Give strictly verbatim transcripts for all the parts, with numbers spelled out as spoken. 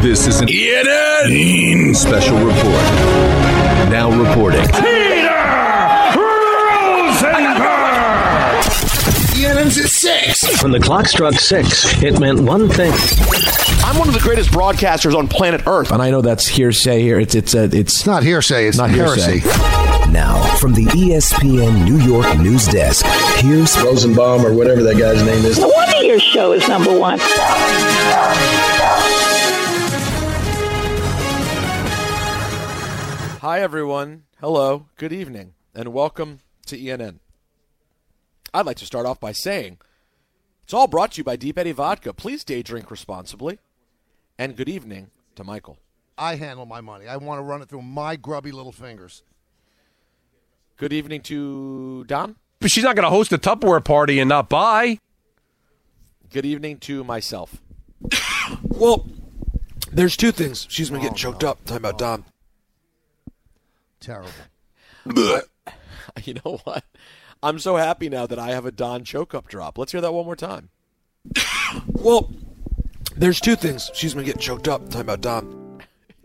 This is an E N N special report. Now reporting. Peter Rosenberg! E N N's at six. When the clock struck six, it meant one thing. I'm one of the greatest broadcasters on planet Earth. And I know that's hearsay here. It's it's a, it's, it's not hearsay. It's not heresy. Hearsay. Now, from the E S P N New York news desk, here's Rosenbaum or whatever that guy's name is. No wonder your show is number one. Hi, everyone. Hello. Good evening. And welcome to E N N. I'd like to start off by saying it's all brought to you by Deep Eddy Vodka. Please day drink responsibly. And good evening to Michael. I handle my money. I want to run it through my grubby little fingers. Good evening to Don. But she's not going to host a Tupperware party and not buy. Good evening to myself. Well, there's two things. Excuse me, oh, getting choked no. up. Talking about Don. Terrible. You know what? I'm so happy now that I have a Don choke-up drop. Let's hear that one more time. Well, there's two things. Excuse me, getting choked up. Talking about Don.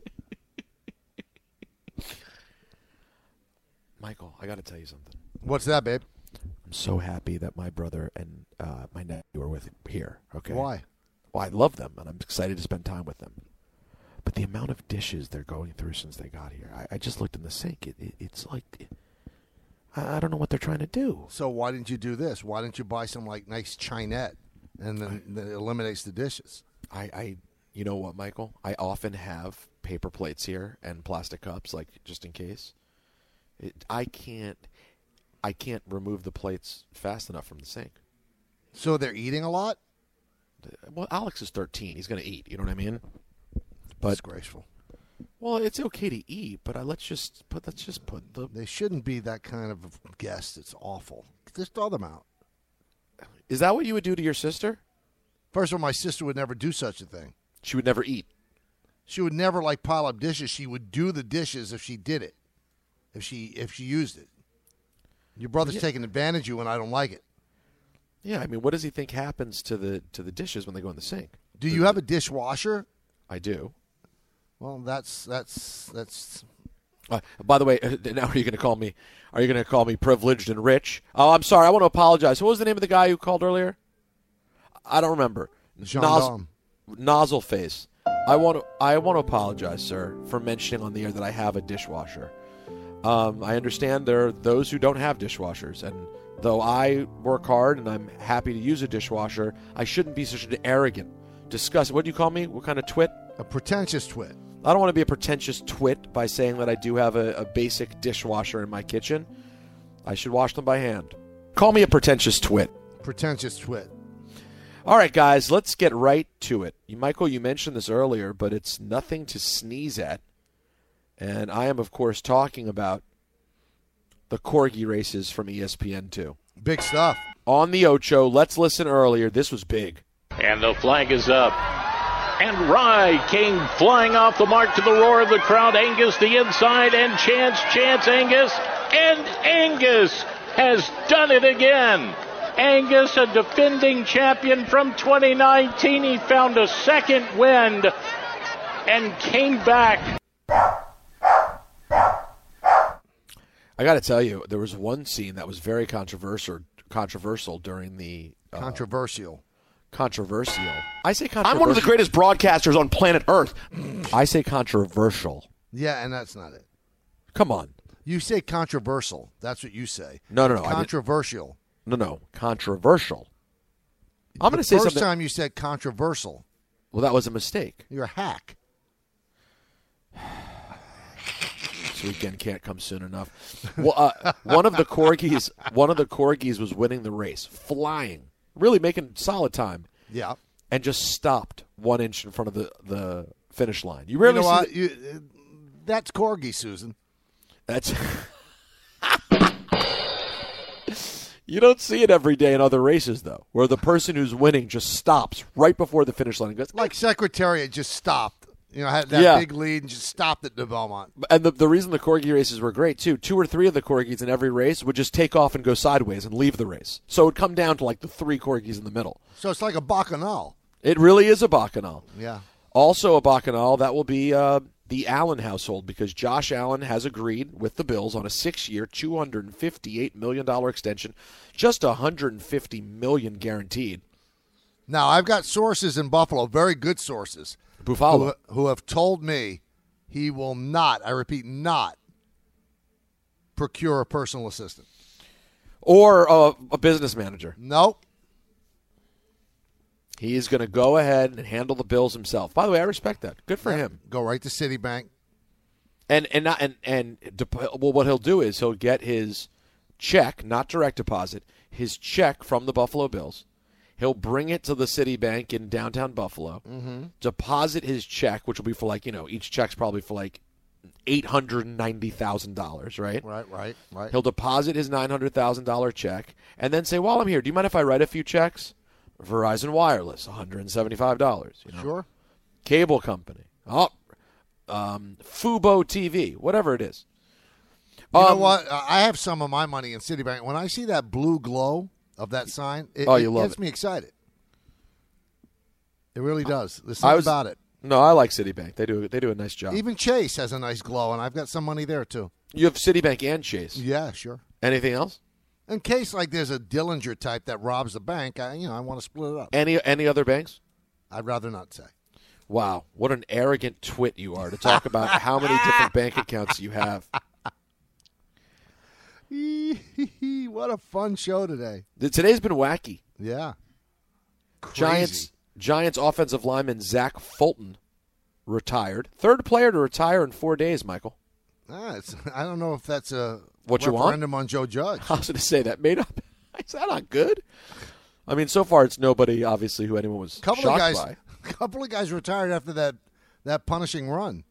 Michael, I got to tell you something. What's that, babe? I'm so happy that my brother and uh, my nephew are with here. Okay. Why? Well, I love them, and I'm excited to spend time with them. But the amount of dishes they're going through since they got here, I, I just looked in the sink. It, it, it's like, it, I, I don't know what they're trying to do. So why didn't you do this? Why didn't you buy some like nice Chinette, and then that eliminates the dishes? I, I, you know what, Michael? I often have paper plates here and plastic cups, like just in case. It, I can't, I can't remove the plates fast enough from the sink. So they're eating a lot? Well, Alex is thirteen. He's going to eat. You know what I mean? But, disgraceful. Well, it's okay to eat, but I, let's just put let's just put the. They shouldn't be that kind of guest. It's awful. Just throw them out. Is that what you would do to your sister? First of all, my sister would never do such a thing. She would never eat. She would never like pile up dishes. She would do the dishes if she did it. If she if she used it. Your brother's yeah. taking advantage of you, and I don't like it. Yeah, I mean, what does he think happens to the to the dishes when they go in the sink? Do you have a dishwasher? I do. Well, that's that's that's. Uh, by the way, now are you going to call me? Are you going to call me privileged and rich? Oh, I'm sorry. I want to apologize. What was the name of the guy who called earlier? I don't remember. Nos- Nozzle face. I want to. I want to apologize, sir, for mentioning on the air that I have a dishwasher. Um, I understand there are those who don't have dishwashers, and though I work hard and I'm happy to use a dishwasher, I shouldn't be such an arrogant, disgusting. What do you call me? What kind of twit? A pretentious twit. I don't want to be a pretentious twit by saying that I do have a, a basic dishwasher in my kitchen. I should wash them by hand. Call me a pretentious twit. Pretentious twit. All right, guys, let's get right to it. You, Michael, you mentioned this earlier, but it's nothing to sneeze at. And I am, of course, talking about the Corgi races from E S P N two. Big stuff. On the Ocho, let's listen earlier. This was big. And the flag is up. And Rye came flying off the mark to the roar of the crowd. Angus the inside and Chance, Chance, Angus. And Angus has done it again. Angus, a defending champion from twenty nineteen. He found a second wind and came back. I got to tell you, there was one scene that was very controversial controversial during the... Uh, controversial. Controversial. I say controversial. I'm one of the greatest broadcasters on planet Earth. I say controversial. Yeah, and that's not it. Come on. You say controversial. That's what you say. No, no, no. Controversial. No, no. Controversial. I'm going to say something. The first time you said controversial. Well, that was a mistake. You're a hack. This weekend can't come soon enough. Well, uh, one of the corgis, one of the corgis was winning the race, flying, really making solid time. Yeah, and just stopped one inch in front of the, the finish line. You rarely you know see what? You, that's corgi, Susan. That's you don't see it every day in other races, though, where the person who's winning just stops right before the finish line and goes like Secretariat just stopped. You know, had that yeah. big lead and just stopped at the Belmont. And the the reason the corgi races were great, too, two or three of the corgis in every race would just take off and go sideways and leave the race. So it would come down to like the three corgis in the middle. So it's like a bacchanal. It really is a bacchanal. Yeah. Also a bacchanal, that will be uh, the Allen household, because Josh Allen has agreed with the Bills on a six-year, two hundred fifty-eight million dollars extension, just one hundred fifty million dollars guaranteed. Now, I've got sources in Buffalo, very good sources, Buffalo, who, who have told me he will not, I repeat, not procure a personal assistant. Or a, a business manager. Nope. He is going to go ahead and handle the bills himself. By the way, I respect that. Good for Yeah. him. Go right to Citibank. And and not, and and well, what he'll do is he'll get his check, not direct deposit, his check from the Buffalo Bills. He'll bring it to the Citibank in downtown Buffalo, mm-hmm. deposit his check, which will be for like, you know, each check's probably for like eight hundred ninety thousand dollars, right? Right, right, right. He'll deposit his nine hundred thousand dollars check and then say, while I'm here, do you mind if I write a few checks? Verizon Wireless, one hundred seventy-five dollars. You know? Sure. Cable company. Oh, um, Fubo T V, whatever it is. You um, know what? I have some of my money in Citibank. When I see that blue glow of that sign, it, oh, you it love gets it. me excited. It really does. There's something I was, about it. No, I like Citibank. They do they do a nice job. Even Chase has a nice glow, and I've got some money there, too. You have Citibank and Chase. Yeah, sure. Anything else? In case, like, there's a Dillinger type that robs the bank, I, you know, I want to split it up. Any any other banks? I'd rather not say. Wow, what an arrogant twit you are to talk about how many different bank accounts you have. What a fun show today. Today's been wacky. Yeah. Crazy. Giants Giants offensive lineman Zach Fulton retired. Third player to retire in four days, Michael. Ah, it's, I don't know if that's a what you want? referendum on Joe Judge. I was going to say that made up. Is that not good? I mean, so far it's nobody, obviously, who anyone was couple shocked of guys, by. A couple of guys retired after that that punishing run.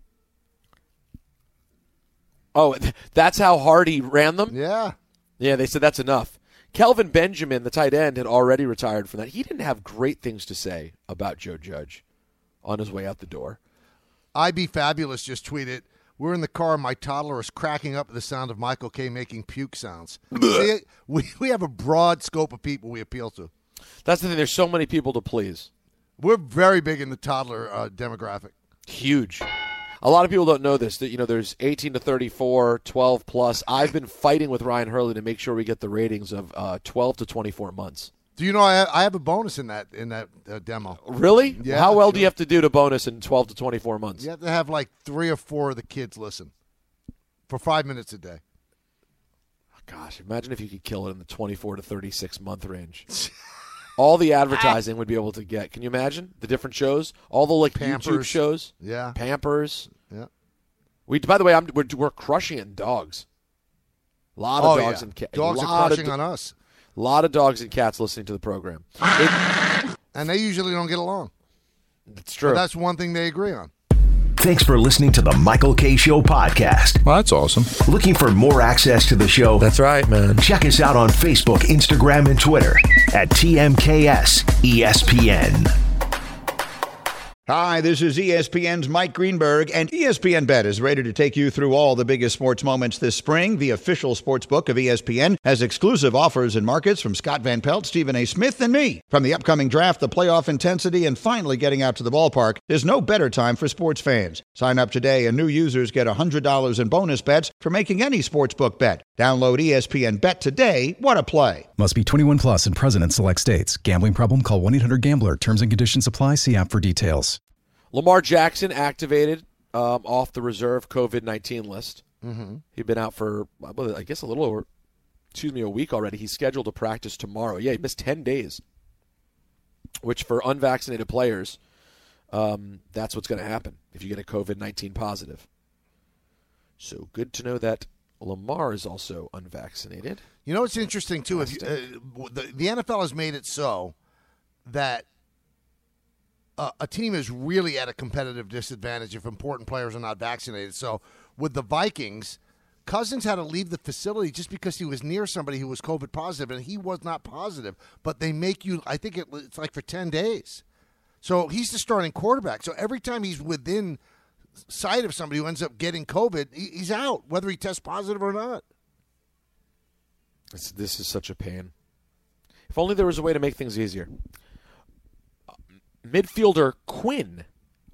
Oh, that's how hard he ran them? Yeah. Yeah, they said that's enough. Kelvin Benjamin, the tight end, had already retired from that. He didn't have great things to say about Joe Judge on his way out the door. I Be Fabulous just tweeted, we're in the car, my toddler is cracking up at the sound of Michael K. making puke sounds. See, we, we have a broad scope of people we appeal to. That's the thing. There's so many people to please. We're very big in the toddler uh, demographic. Huge. A lot of people don't know this, that, you know, there's eighteen to thirty-four, twelve plus. I've been fighting with Ryan Hurley to make sure we get the ratings of uh, twelve to twenty-four months. Do you know I have, I have a bonus in that in that uh, demo? Really? Yeah. How well sure. do you have to do to bonus in twelve to twenty-four months? You have to have like three or four of the kids listen for five minutes a day. Gosh, imagine if you could kill it in the twenty-four to thirty-six month range. All the advertising would be able to get. Can you imagine the different shows? All the like Pampers. YouTube shows. Yeah. Pampers. Yeah. We. By the way, I'm, we're we're crushing it in dogs. A lot of oh, dogs yeah. and cats. Dogs are crushing on us. A lot of dogs and cats listening to the program. It, and they usually don't get along. That's true. But that's one thing they agree on. Thanks for listening to the Michael K. Show podcast. Well, that's awesome. Looking for more access to the show? That's right, man. Check us out on Facebook, Instagram, and Twitter at T M K S E S P N. Hi, this is E S P N's Mike Greenberg, and E S P N Bet is ready to take you through all the biggest sports moments this spring. The official sports book of E S P N has exclusive offers and markets from Scott Van Pelt, Stephen A. Smith, and me. From the upcoming draft, the playoff intensity, and finally getting out to the ballpark, there's no better time for sports fans. Sign up today, and new users get one hundred dollars in bonus bets for making any sportsbook bet. Download E S P N Bet today. What a play. Must be twenty-one plus and present in select states. Gambling problem? Call one eight hundred gambler. Terms and conditions apply. See app for details. Lamar Jackson activated um, off the reserve COVID nineteen list. Mm-hmm. He'd been out for, I guess, a little over, excuse me, a week already. He's scheduled to practice tomorrow. Yeah, he missed ten days, which for unvaccinated players, um, that's what's going to happen if you get a COVID nineteen positive. So good to know that Lamar is also unvaccinated. You know what's interesting, too? If you, uh, the, the N F L has made it so that Uh, a team is really at a competitive disadvantage if important players are not vaccinated. So with the Vikings, Cousins had to leave the facility just because he was near somebody who was COVID positive, and he was not positive. But they make you, I think it, it's like for ten days. So he's the starting quarterback. So every time he's within sight of somebody who ends up getting COVID, he, he's out, whether he tests positive or not. This, this is such a pain. If only there was a way to make things easier. Midfielder Quinn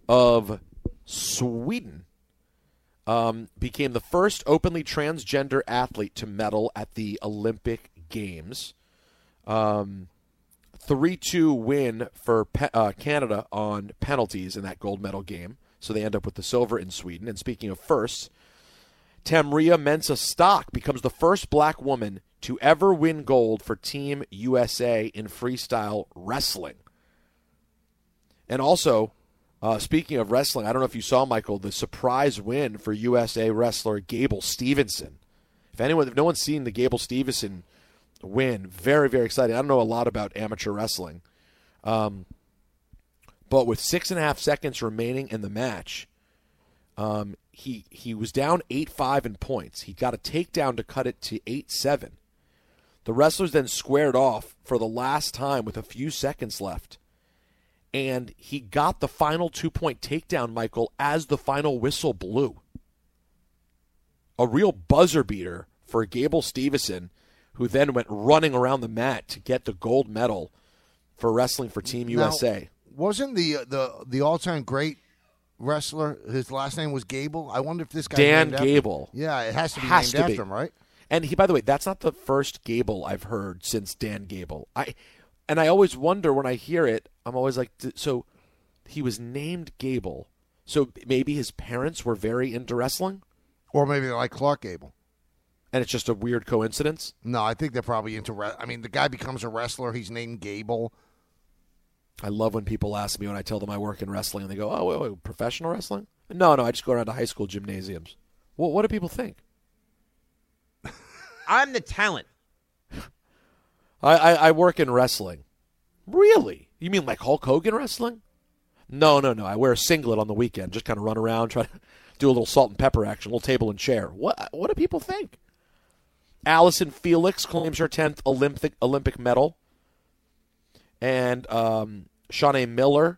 of Sweden um, became the first openly transgender athlete to medal at the Olympic Games. Um, three two win for pe- uh, Canada on penalties in that gold medal game. So they end up with the silver in Sweden. And speaking of firsts, Tamria Mensah-Stock becomes the first black woman to ever win gold for Team U S A in freestyle wrestling. And also, uh, speaking of wrestling, I don't know if you saw, Michael, the surprise win for U S A wrestler Gable Stevenson. If anyone, if no one's seen the Gable Stevenson win, very, very exciting. I don't know a lot about amateur wrestling. Um, but with six and a half seconds remaining in the match, um, he he was down eight five in points. He got a takedown to cut it to eight seven. The wrestlers then squared off for the last time with a few seconds left. And he got the final two-point takedown, Michael, as the final whistle blew. A real buzzer beater for Gable Stevenson, who then went running around the mat to get the gold medal for wrestling for Team U S A. Now, wasn't the the the all-time great wrestler, his last name was Gable? I wonder if this guy Dan named Gable. After, yeah, it has to be has named to after be. him, right? And he, by the way, that's not the first Gable I've heard since Dan Gable. I and I always wonder when I hear it, I'm always like, so he was named Gable. So maybe his parents were very into wrestling? Or maybe they're like Clark Gable. And it's just a weird coincidence? No, I think they're probably into re- I mean, the guy becomes a wrestler. He's named Gable. I love when people ask me when I tell them I work in wrestling, and they go, oh, wait, wait, professional wrestling? No, no, I just go around to high school gymnasiums. Well, what do people think? I'm the talent. I, I, I work in wrestling. Really? You mean like Hulk Hogan wrestling? No, no, no. I wear a singlet on the weekend, just kind of run around, try to do a little salt and pepper action, a little table and chair. What What do people think? Allison Felix claims her tenth Olympic Olympic medal. And um, Shanae Miller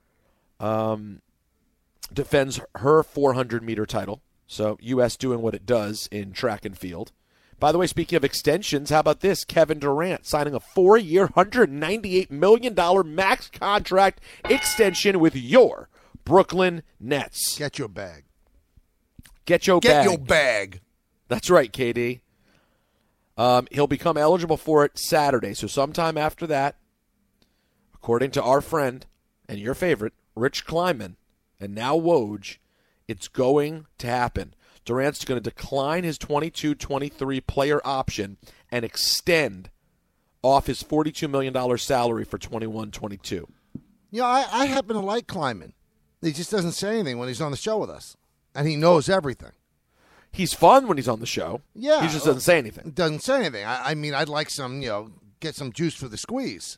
um, defends her four hundred meter title. So U S doing what it does in track and field. By the way, speaking of extensions, how about this? Kevin Durant signing a four-year, one hundred ninety-eight million dollars max contract extension with your Brooklyn Nets. Get your bag. Get your Get bag. Get your bag. That's right, K D. Um, he'll become eligible for it Saturday, so sometime after that, according to our friend and your favorite, Rich Kleiman, and now Woj, it's going to happen. Durant's going to decline his twenty-two twenty-three player option and extend off his forty-two million dollars salary for twenty-one twenty-two. You know, I, I happen to like Kleiman. He just doesn't say anything when he's on the show with us, and he knows everything. He's fun when he's on the show. Yeah. He just doesn't say anything. Doesn't say anything. I, I mean, I'd like some, you know, get some juice for the squeeze.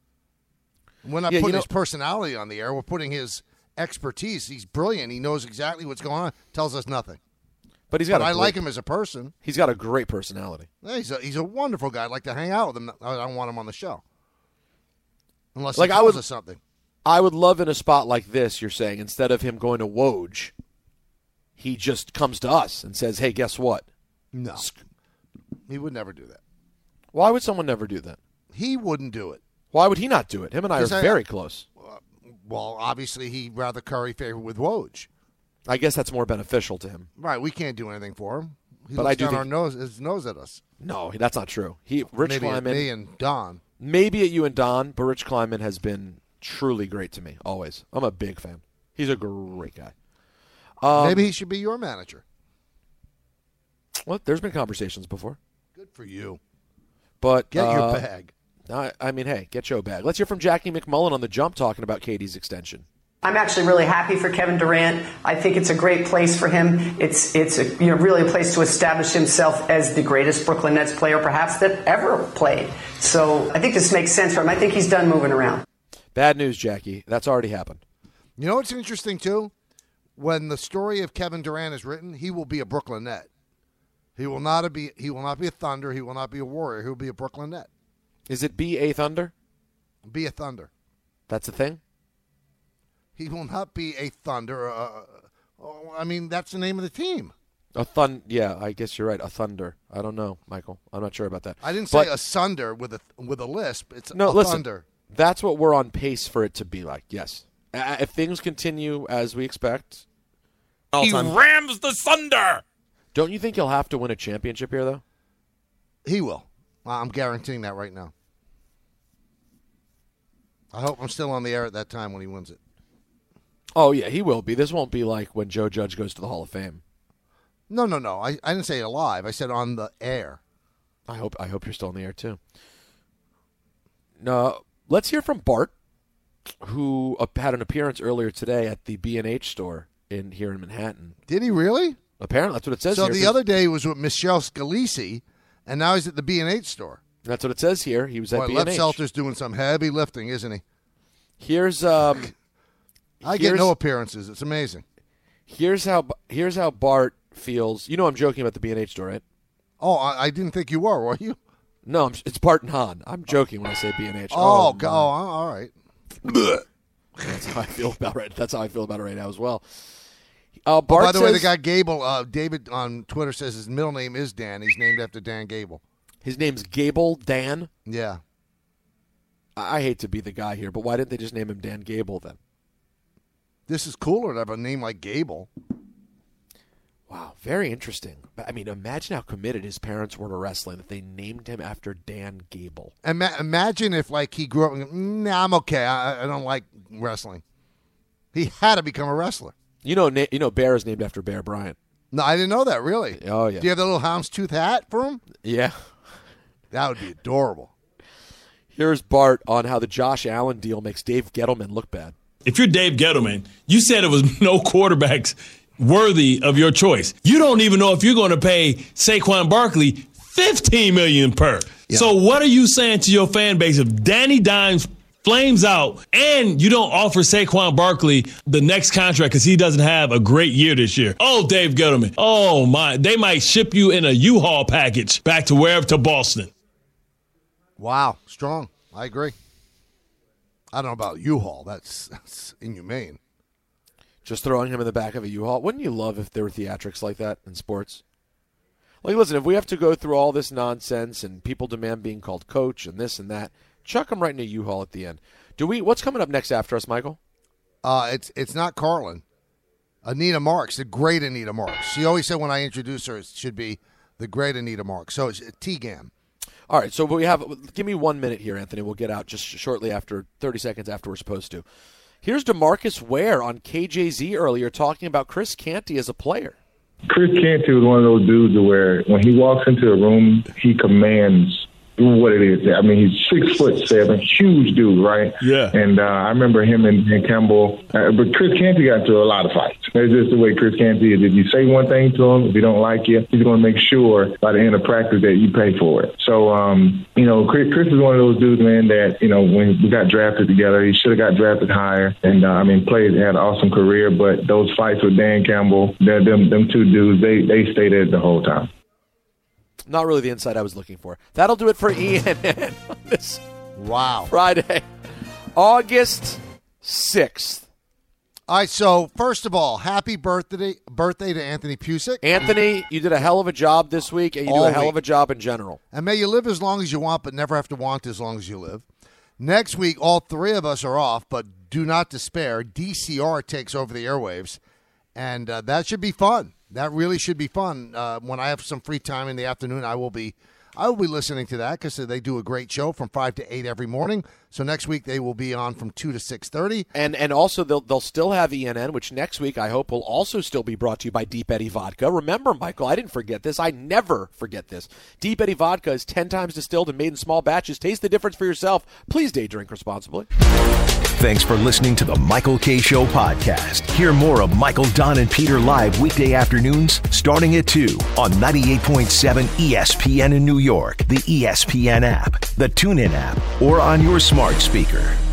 We're not Yeah, putting you know, his personality on the air. We're putting his expertise. He's brilliant. He knows exactly what's going on. Tells us nothing. But he's got. But a I great, like him as a person. He's got a great personality. Yeah, he's a he's a wonderful guy. I'd like to hang out with him. I don't want him on the show, unless Like he I tells would, us something. I would love in a spot like this. You're saying instead of him going to Woj, he just comes to us and says, "Hey, guess what?" No, he would never do that. Why would someone never do that? He wouldn't do it. Why would he not do it? Him and I are I- very close. Well, obviously, he'd rather curry favor with Woj. I guess that's more beneficial to him. Right, we can't do anything for him. He But looks I do down think- our nose, his nose at us. No, that's not true. He Rich Maybe at Kleiman, me and Don. maybe at you and Don, but Rich Kleiman has been truly great to me always. I'm a big fan. He's a great guy. Um, Maybe he should be your manager. Well, there's been conversations before. Good for you. But Get your uh, bag. I, I mean, hey, get your bag. Let's hear from Jackie McMullen on the Jump talking about Katie's extension. I'm actually really happy for Kevin Durant. I think it's a great place for him. It's it's a, you know really a place to establish himself as the greatest Brooklyn Nets player perhaps that ever played. So I think this makes sense for him. I think he's done moving around. Bad news, Jackie. That's already happened. You know what's interesting, too? When the story of Kevin Durant is written, he will be a Brooklyn Net. He will not be He will not be a Thunder. He will not be a Warrior. He will be a Brooklyn Net. Is it B A Thunder? Be a Thunder. That's a thing? He will not be a Thunder. Uh, uh, I mean, that's the name of the team. A thun. Yeah, I guess you're right. A Thunder. I don't know, Michael. I'm not sure about that. I didn't But- say a Sunder with a with a lisp. It's No, a listen. Thunder. That's what we're on pace for it to be like. Yes. Uh, if things continue as we expect, he rams the thunder. Don't you think he'll have to win a championship here, though? He will. I'm guaranteeing that right now. I hope I'm still on the air at that time when he wins it. Oh, yeah, he will be. This won't be like when Joe Judge goes to the Hall of Fame. No, no, no. I, I didn't say alive. I said on the air. I hope I hope you're still on the air, too. No, let's hear from Bart, who uh, had an appearance earlier today at the B and H store in here in Manhattan. Did he really? Apparently, that's what it says so here. So the other day was with Michelle Scalisi, and now he's at the B and H store. That's what it says here. He was at Boy, B and H. Lev Selter's doing some heavy lifting, isn't he? Here's um, I here's, get no appearances. It's amazing. Here's how here's how Bart feels. You know I'm joking about the B and H store, right? Oh, I, I didn't think you were. Were you? No, I'm, it's Bart and Hahn. I'm joking when I say B and H. Oh, oh, oh all right. That's how I feel about right. That's how I feel about it right now as well. Uh, Bart oh, by the says, way, the guy Gable, uh, David on Twitter says his middle name is Dan. He's named after Dan Gable. His name's Gable Dan? Yeah. I, I hate to be the guy here, but why didn't they just name him Dan Gable then? This is cooler to have a name like Gable. Wow, very interesting. I mean, imagine how committed his parents were to wrestling that they named him after Dan Gable. Ima- imagine if, like, he grew up and, nah, I'm okay. I, I don't like wrestling. He had to become a wrestler. You know, na- you know, Bear is named after Bear Bryant. No, I didn't know that, really. Oh, yeah. Do you have the little houndstooth hat for him? Yeah. That would be adorable. Here's Bart on how the Josh Allen deal makes Dave Gettleman look bad. If you're Dave Gettleman, you said it was no quarterbacks worthy of your choice. You don't even know if you're going to pay Saquon Barkley fifteen million dollars per. Yeah. So what are you saying to your fan base if Danny Dimes flames out and you don't offer Saquon Barkley the next contract because he doesn't have a great year this year? Oh, Dave Gettleman. Oh, my. They might ship you in a U-Haul package back to wherever, to Boston. Wow. Strong. I agree. I don't know about U-Haul. That's, that's inhumane. Just throwing him in the back of a U-Haul. Wouldn't you love if there were theatrics like that in sports? Like, listen, if we have to go through all this nonsense and people demand being called coach and this and that, chuck him right in a U-Haul at the end. Do we? What's coming up next after us, Michael? Uh, it's it's not Carlin. Anita Marks, the great Anita Marks. She always said when I introduce her, it should be the great Anita Marks. So it's T-Gam. All right, so we have. Give me one minute here, Anthony. We'll get out just shortly after, thirty seconds after we're supposed to. Here's DeMarcus Ware on K J Z earlier talking about Chris Canty as a player. Chris Canty was one of those dudes where when he walks into a room, he commands what it is. I mean, he's six foot seven, huge dude, right? Yeah. And uh, I remember him and, and Campbell. Uh, but Chris Canty got into a lot of fights. That's just the way Chris Canty is. If you say one thing to him, if he don't like you, he's going to make sure by the end of practice that you pay for it. So, um, you know, Chris, Chris is one of those dudes, man, that, you know, when we got drafted together, he should have got drafted higher. And, uh, I mean, played, had an awesome career. But those fights with Dan Campbell, them, them two dudes, they, they stayed there the whole time. Not really the insight I was looking for. That'll do it for E N N on this wow. Friday, August sixth. All right, so first of all, happy birthday birthday to Anthony Pusick. Anthony, you did a hell of a job this week, and you all do a hell week. of a job in general. And may you live as long as you want, but never have to want as long as you live. Next week, all three of us are off, but do not despair. D C R takes over the airwaves, and uh, that should be fun. That really should be fun. Uh, when I have some free time in the afternoon, I will be I will be listening to that because they do a great show from five to eight every morning. So next week they will be on from two to six thirty. And and also they'll they'll still have E N N, which next week I hope will also still be brought to you by Deep Eddy Vodka. Remember, Michael, I didn't forget this. I never forget this. Deep Eddy Vodka is ten times distilled and made in small batches. Taste the difference for yourself. Please day drink responsibly. Thanks for listening to the Michael Kay Show podcast. Hear more of Michael, Don, and Peter live weekday afternoons starting at two on ninety-eight point seven E S P N in New York, the E S P N app, the TuneIn app, or on your smart speaker.